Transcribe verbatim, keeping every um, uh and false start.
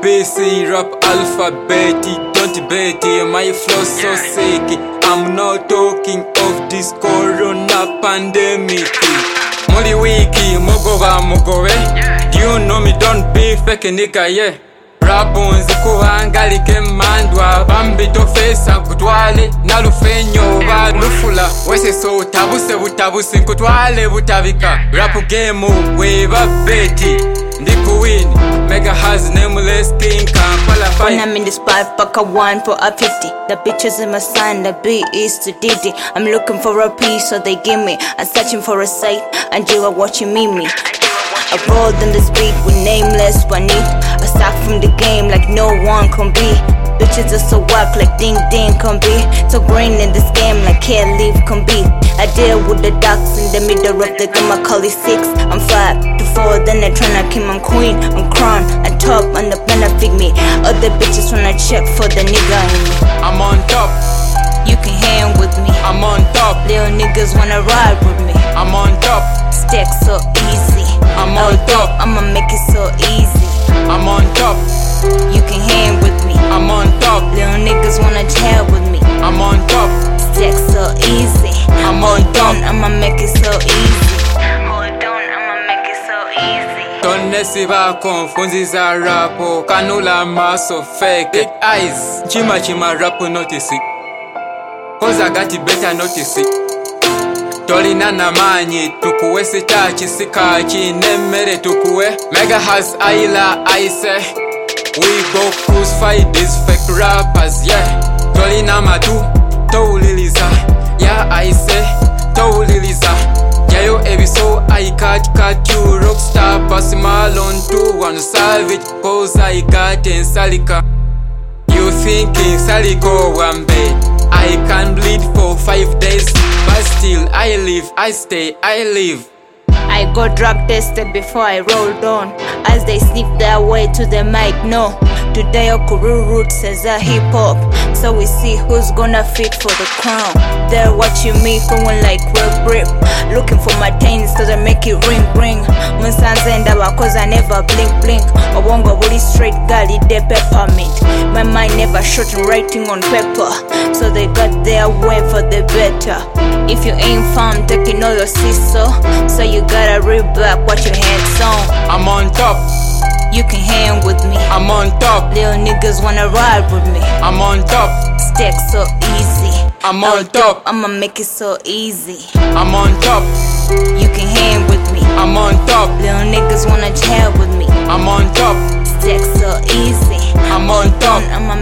B C rap alphabet, don't debate. My flow so sick. I'm not talking of this corona pandemic. Muli wiki, mogova mogowe. Do you know me? Don't be fake nigga, yeah. Rabunzi kuhangalike mandwa bambi tofesa kutwale nalufenyo balufula wese so tabuse butabusi kutwale butabika rap game weba beti ndikuwin mega has nameless king Kampala fight. When I'm in the spot, pack a one for a fifty. The bitches in my son, the beat is too diddy. I'm looking for a piece, so they give me. I'm searching for a sight, and you are watching me me. I rolled in the street with nameless bunny. I stuck from the game like no one can be. Bitches are so whack like ding ding can be. So green in this game like can't leave can be. I deal with the ducks in the middle of the game. I call it six. I'm five to four, then I tryna kill. I'm queen, I'm crown, I'm top, and the pen fig me. Other bitches wanna check for the nigga in me. I'm on top. You can hang with me. I'm on top. Little niggas wanna ride with me. I'm on top. Stack so easy. I'm on top. I'ma make it so easy. I'm on top. You can hang with me. I'm on top. Little niggas wanna chill with me. I'm on top. Stack so easy. I'm on top. I'ma make it so easy. Hold on, I'ma make it so easy. Tonesi ba konfunziza rapo kanula maso fake. Big eyes chima chima rapo notice it. Cause I got it better notice it. Tolina na manyi tukuwe sita chisika chinemere tukuwe mega has aila I say we go crucify these fake rappers, yeah. Tolina madu touliliza, yeah I say touliliza. Yayo ebiso I cut cut you rockstar pass malon to one savage cause I got in salika. You thinking saliko one bed I can bleed for five days, but still I live, I stay, I live. I got drug tested before I rolled on. As they sneak their way to the mic, no. Today Okuru roots as a hip hop. So we see who's gonna fit for the crown. They're watching me going like rip rip. Looking for my tains cause I make it ring ring. Munsanzenda cause I never blink blink. Obongo body straight gali de peppermint. My mind never short writing on paper. So they got their way for the better. If you ain't found taking all your sister, so you gotta read back what your head's on. I'm on top. You can hang with me. I'm on top. Little niggas wanna ride with me. I'm on top. Stack so easy. I'm on top. I'ma make it so easy. I'm on top. You can hang with me. I'm on top. Little niggas wanna chill with me. I'm on top. Stack so easy. I'm on top. I'ma